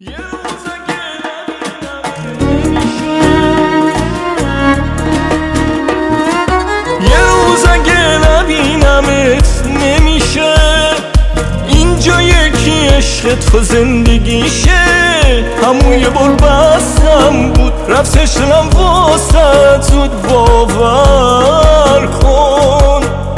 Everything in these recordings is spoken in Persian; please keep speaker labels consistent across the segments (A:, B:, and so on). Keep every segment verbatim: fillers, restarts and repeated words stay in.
A: روز اگه نبینمت نمیشه، اینجا یکی عشق تو زندگیشه. همون یه بار بستم بود رفتش دلم واسه زود باور کن.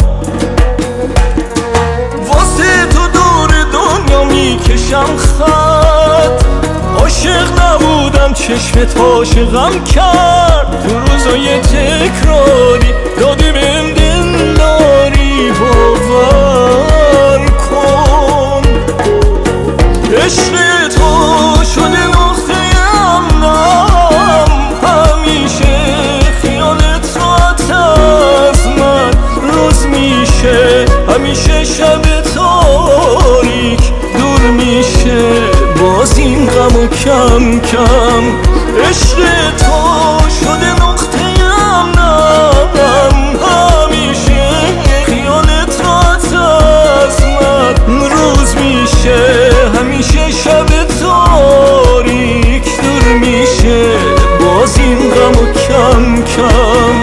A: واسه تو دور دنیا میکشم خط، عاشق نبودم چشمت عاشقم کرد. تو روزای تکراری دادی بهم دلداری، باور کن. عشق تو شده نقطه امنم، همیشه خیالت راحت از من روز میشه، همیشه شب تاریک دور میشه، باز این غمو کم کم. عشق تو شده نقطه امنم، همیشه خیالت راحت از من روز میشه، همیشه شب تاریک دور میشه، باز این غمو کم کم.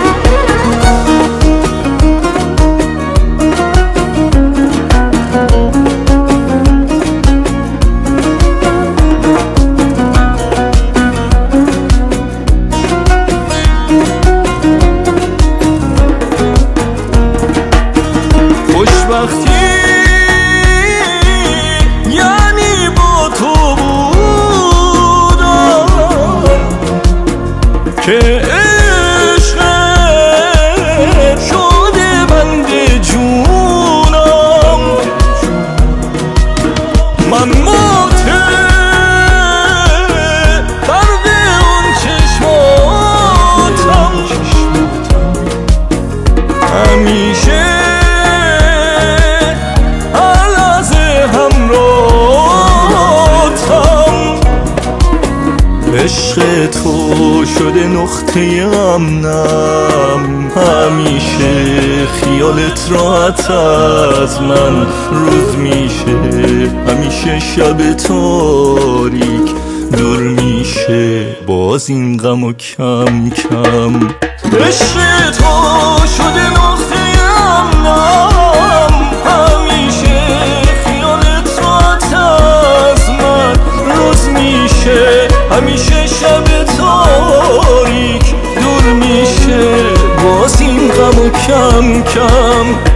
A: خوشبختی یعنی با تو بودم که عشقت شده بند جونم. من ماته برد اون چشماتم، همیشه عشق تو شده نقطه امنم، همیشه خیالت راحت از من روز میشه، همیشه شب تاریک دور میشه، باز این غمو کم کم. عشق تو شده نقطه امنم، همیشه خیالت راحت از من روز میشه، همیشه شب تاریک دور میشه، باز این غمو کم کم.